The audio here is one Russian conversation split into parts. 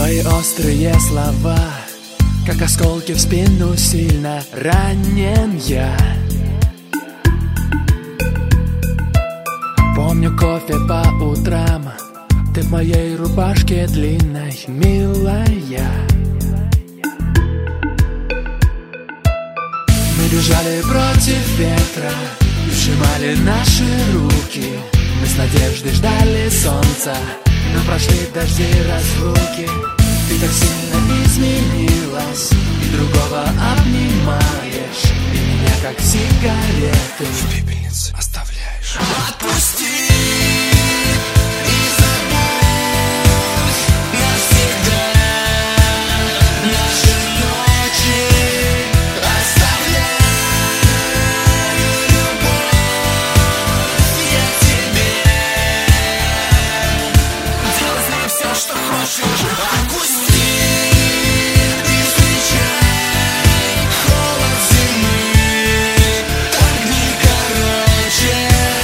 Твои острые слова, как осколки в спину, сильно ранен я. Помню кофе по утрам, ты в моей рубашке длинной, милая. Мы бежали против ветра и сжимали наши руки. Мы с надеждой ждали солнца, но прошли дожди разлуки. Ты так сильно изменилась, и другого обнимаешь, и меня как сигареты в пепельнице оставляешь. Отпусти и забудь навсегда наши ночи. Оставляю любовь я тебе. Делай с ней все, что хочешь. Отпусти и встречай холод зимы. Так дни короче.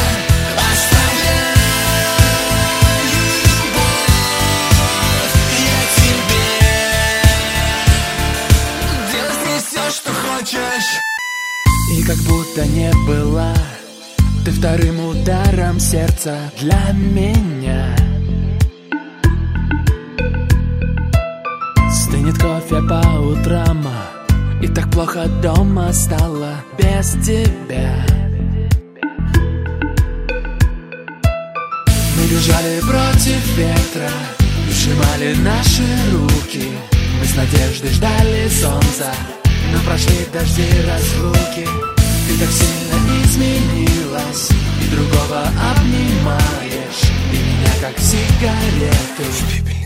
И как будто не была ты вторым ударом сердца для меня. Стынет кофе по утрам, и так плохо дома стало без тебя. Мы бежали против ветра и сжимали наши руки. Мы с надеждой ждали солнца, но прошли дожди разлуки. Ты так сильно изменилась, и другого обнимаешь, и меня как сигареты в пепельнице